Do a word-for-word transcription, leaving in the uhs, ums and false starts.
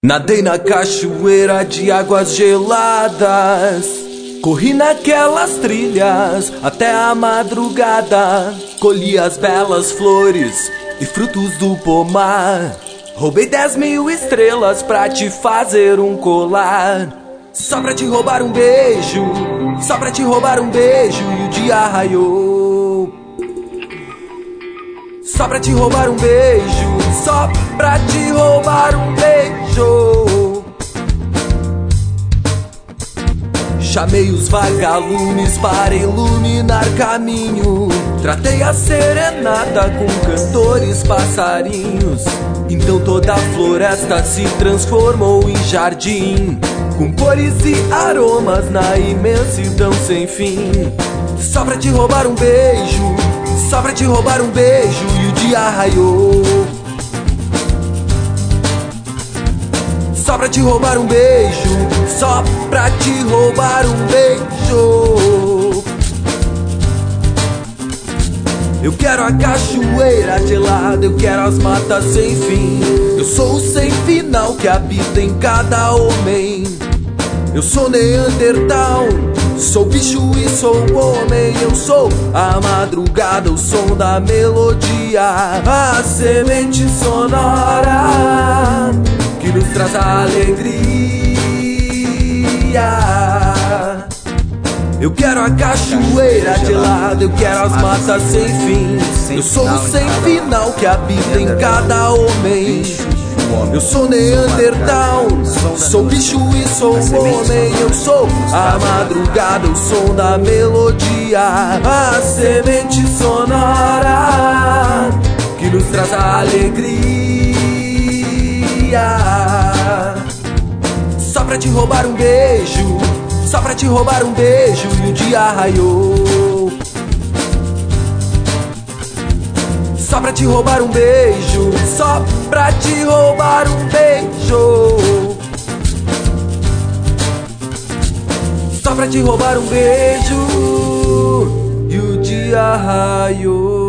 Nadei na cachoeira de águas geladas, corri naquelas trilhas até a madrugada, colhi as belas flores e frutos do pomar, roubei dez mil estrelas pra te fazer um colar. Só pra te roubar um beijo, só pra te roubar um beijo, e o dia raiou. Só pra te roubar um beijo, só pra te roubar um beijo. Chamei os vagalumes para iluminar caminho, tratei a serenata com cantores passarinhos. Então toda a floresta se transformou em jardim, com cores e aromas na imensidão sem fim. Só pra te roubar um beijo, só pra te roubar um beijo, e o dia raiou. Só pra te roubar um beijo, só pra te roubar um beijo. Eu quero a cachoeira gelada, eu quero as matas sem fim. Eu sou o sem final que habita em cada homem. Eu sou Neandertal, sou bicho e sou homem. Eu sou a madrugada, o som da melodia, a semente sonora que nos traz a alegria. Eu quero a cachoeira gelada, eu quero as matas sem fim. Eu sou o sem final que habita em cada homem. Eu sou Neandertal, sou bicho e sou homem. Eu sou a madrugada, o som da melodia, a semente sonora que nos traz a alegria. Só pra te roubar um beijo, só pra te roubar um beijo, e o dia raiou. Só pra te roubar um beijo, só pra te roubar um beijo. Só pra te roubar um beijo, e o dia raiou.